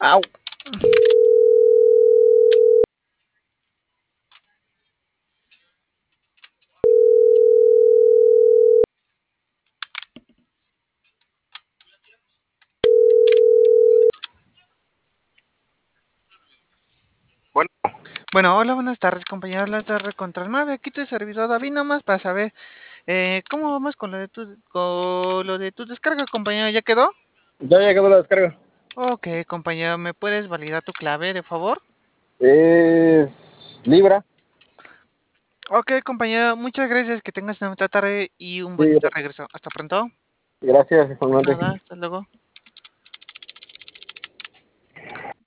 Au. Bueno, Bueno, hola, buenas tardes, compañero. La tarde contra el 9. Aquí tu servidor David, nomás para saber cómo vamos con lo de tu descarga, compañero. ¿Ya quedó? ya llegó la descarga. Ok, compañero, ¿me puedes validar tu clave, de favor? Es Libra. Ok, compañero, muchas gracias. Que tengas una bonita tarde y un Sí, bonito regreso. Hasta pronto. gracias, igualmente. Nada, hasta luego.